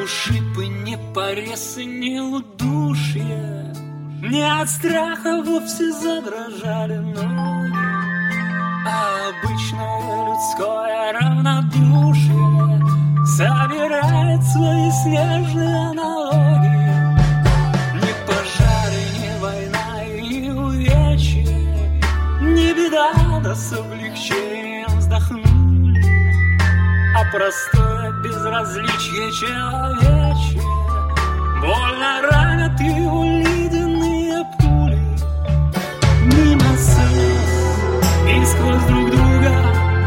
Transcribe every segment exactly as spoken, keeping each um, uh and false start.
ушиб и ни порез и ни удушье, не от страха вовсе задрожали ноги, а обычное людское равнодушие собирает свои снежные аналогии. Ни пожары, ни война и ни увечья, не беда, да с облегчением вздохнули, а простое безразличие человечье больно ранят его ледяные пули. Мимо слез и сквозь друг друга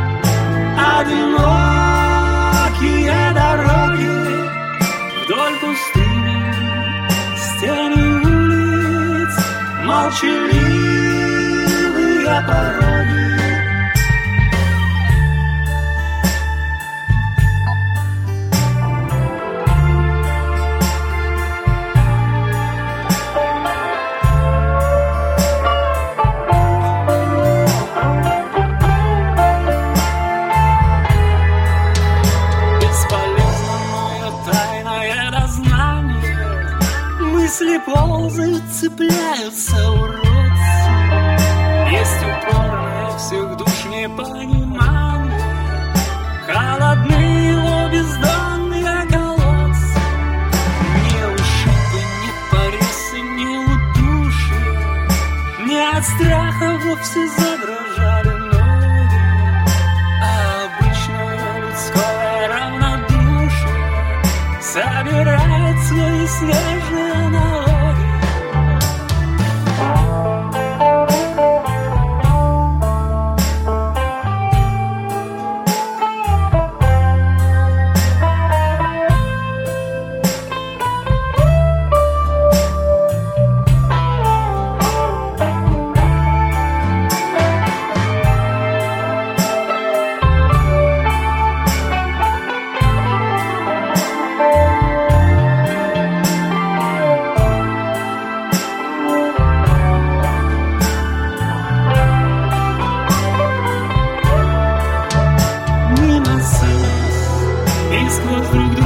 одинокие дороги, вдоль пустыни стены улиц, молчаливые пороги. Мысли ползают, цепляются уродцы. Есть упорное всех душ непонимание, холодные его бездонные колодцы. Ни ушибы, ни порезы, ни удушья, не от страха вовсе задрожали ноги, а обычное людское равнодушие собирает свои снежные аналогии. Сквозь друг